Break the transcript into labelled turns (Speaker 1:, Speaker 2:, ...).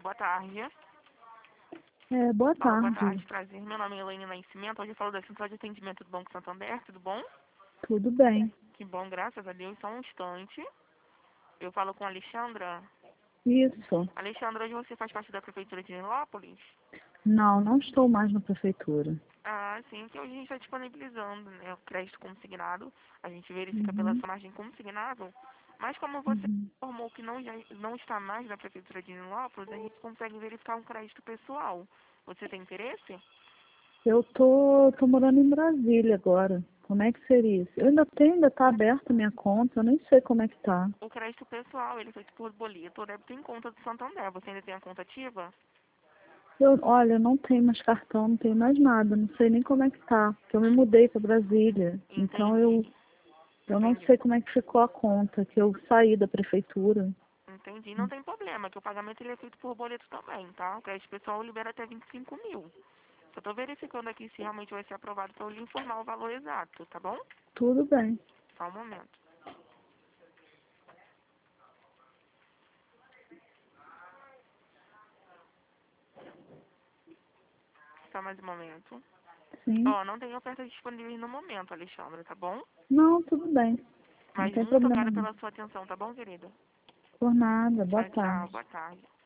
Speaker 1: boa tarde.
Speaker 2: Boa
Speaker 1: Boa
Speaker 2: tarde.
Speaker 1: tarde, prazer. Meu nome é Elaine Nascimento. Hoje eu falo da Central de Atendimento do Banco Santander, tudo bom?
Speaker 2: Tudo bem.
Speaker 1: Que bom, graças a Deus. Só um instante. Eu falo com a Alexandra.
Speaker 2: Isso.
Speaker 1: Alexandra, hoje você faz parte da Prefeitura de Nilópolis?
Speaker 2: Não estou mais na prefeitura.
Speaker 1: Ah, sim, que hoje a gente está disponibilizando, né, o crédito consignado. A gente verifica pela
Speaker 2: Uhum.
Speaker 1: sua margem consignado. Mas como você
Speaker 2: Uhum.
Speaker 1: informou que não está mais na Prefeitura de Nilópolis, a gente consegue verificar um crédito pessoal. Você tem interesse?
Speaker 2: Eu tô morando em Brasília agora. Como é que seria isso? Ainda tá aberta a minha conta, eu nem sei como é que tá.
Speaker 1: O crédito pessoal, ele é feito por boleto, débito em conta do Santander. Você ainda tem a conta ativa?
Speaker 2: Olha, eu não tenho mais cartão, não tenho mais nada, não sei nem como é que tá. Porque eu me mudei para Brasília. Então
Speaker 1: Entendi,
Speaker 2: eu não
Speaker 1: entendi,
Speaker 2: sei como é que ficou a conta, que eu saí da prefeitura.
Speaker 1: entendi. Não tem problema, que o pagamento ele é feito por boleto também, tá? O crédito pessoal libera até 25 mil. Só tô verificando aqui se realmente vai ser aprovado para eu lhe informar o valor exato, tá bom?
Speaker 2: Tudo bem.
Speaker 1: Só um momento. Só mais um momento.
Speaker 2: Sim.
Speaker 1: Ó, não tem ofertas disponíveis no momento, Alexandra, tá bom?
Speaker 2: Não, tudo bem. Não
Speaker 1: Mas
Speaker 2: tem
Speaker 1: muito
Speaker 2: problema
Speaker 1: obrigada
Speaker 2: não.
Speaker 1: pela sua atenção, tá bom, querida?
Speaker 2: Por nada. Boa
Speaker 1: Tchau, tchau.
Speaker 2: tarde.
Speaker 1: Boa tarde.